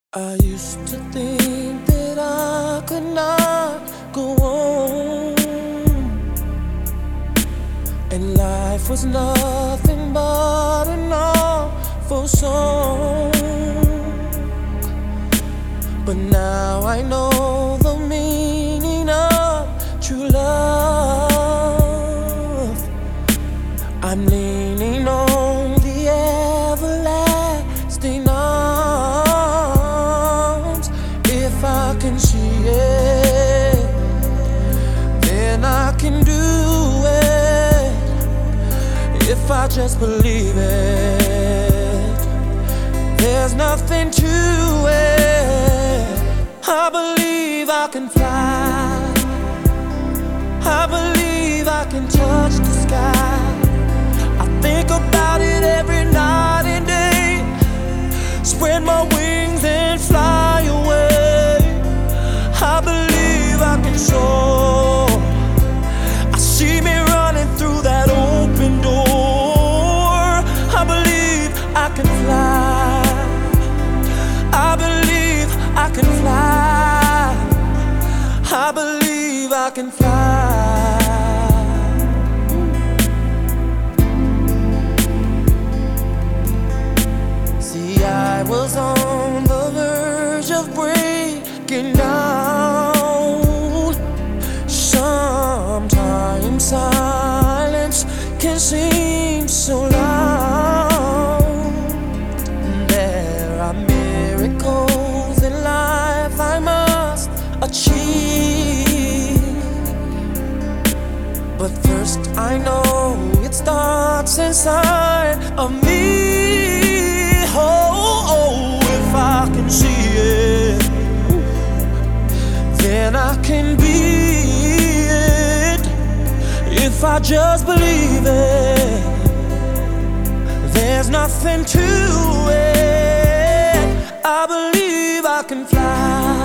I used to think that I could not go on, and life was nothing but an awful song. But now I know the meaning of true love. I'm leaning on the everlasting arms. If I can see it, then I can do it. If I just believe it, there's nothing to it. I believe I can fly. I believe I can touch the sky. I think about it every night and day. Spread my wings and fly away. I believe I can soar. I see me running through that open door. I believe I can fly. I believe I can fly. I believe I can fly. See, I was on the verge of breaking down. Sometimes silence can seem so loud. There are miracles in life I must achieve, but first I know it starts inside of me. Oh, if I can see it, then I can be it. If I just believe it, there's nothing to it. I believe I can fly.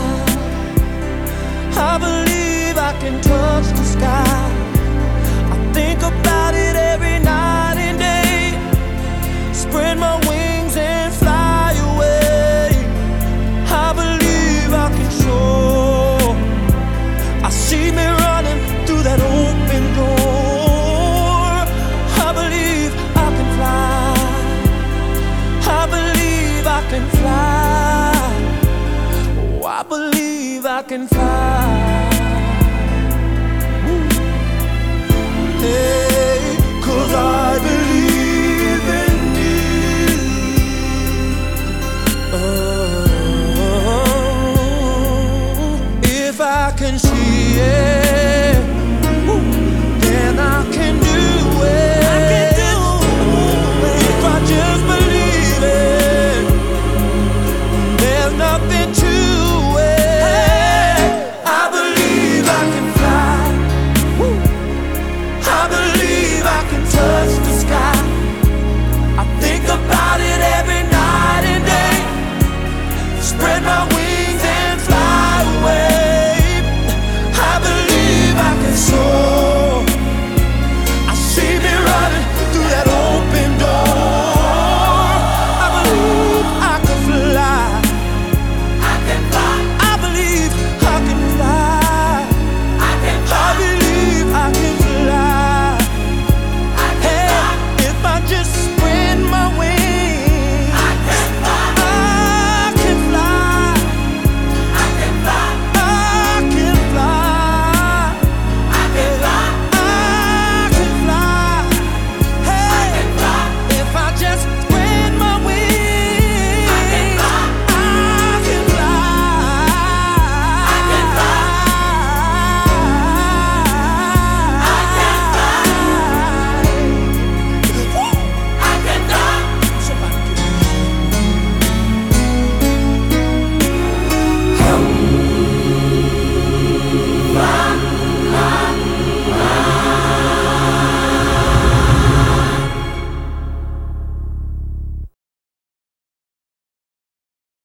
I believe I can touch the sky. I think about it every night and day. Spread my wings and fly away. I believe I can soar. I see me running through that open door. I believe I can fly. I believe I can fly. Oh, I believe I can fly. Hey, 'cause I believe in you. Oh, if I can see it, then I can do it. I can do it. If I just believe it, there's nothing to it. I believe I can fly. I believe I can touch the sky. I think about it every night and day. Spread my wings.